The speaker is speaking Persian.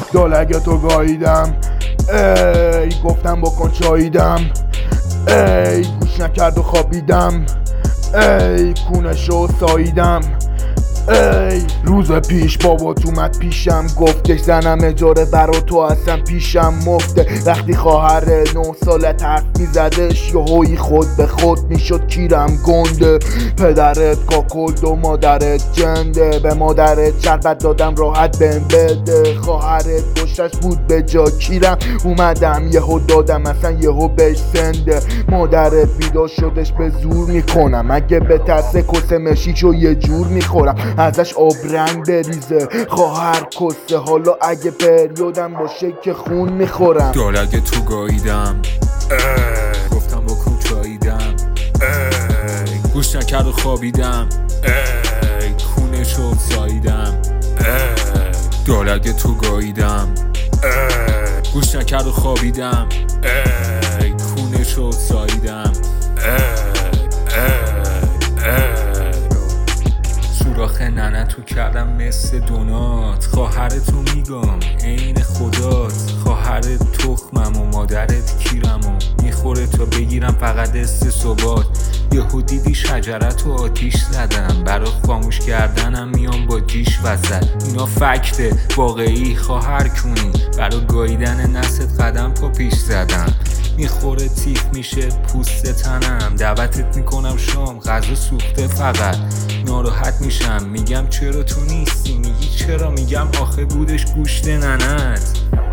دالگتو گاییدم، ای گفتم بکن چاییدم، ای گوش نکرد و خوابیدم، ای کونشو ساییدم. ای روز پیش بابات اومد پیشم، گفتش زنم اجاره برا تو هستم پیشم مفته. وقتی خواهر 9 سالت حرف میزدش یهویی خود به خود میشد کیرم گنده. پدرت کاکلد و مادرت جنده، به مادرت شربت دادم راحت بهم بده. خواهرت گشتش بود به جا کیرم اومدم یهو دادم اصلا یهو بهش سنده. مادرت بیدار شدش به زور میکنم، اگه به ترسه کس مشیشو یه جور میخورم ازش آب رنگ بریزه. خواهر کسته حالا اگه پریودم باشه که خون میخورم. دالگه تو گاییدم، گفتم با کوچاییدم، گوش نکرد و خوابیدم، کونشو ساییدم. دالگه تو گاییدم، گوش نکرد و خوابیدم، کونشو ساییدم. سوراخ ننه تو کردم مثل دونات، خواهرتو میگم عین خدات. خواهرت تخمم و مادرت کیرم و میخوره تا بگیرم فقط ثبات. یهو دیدی شجرت و آتیش زدم، برا خاموش کردنم میام با جیش وسط. اینا فکته واقعی خواهر کونی، برا گاییدن نست قدم پا پیش زدم. میخوره تیف میشه پوست تنم، دعوتت میکنم شام غذا سوخته فقط. ناراحت میشم میگم چرا تو نیستی، میگی چرا، میگم آخه بودش گوشت ننت.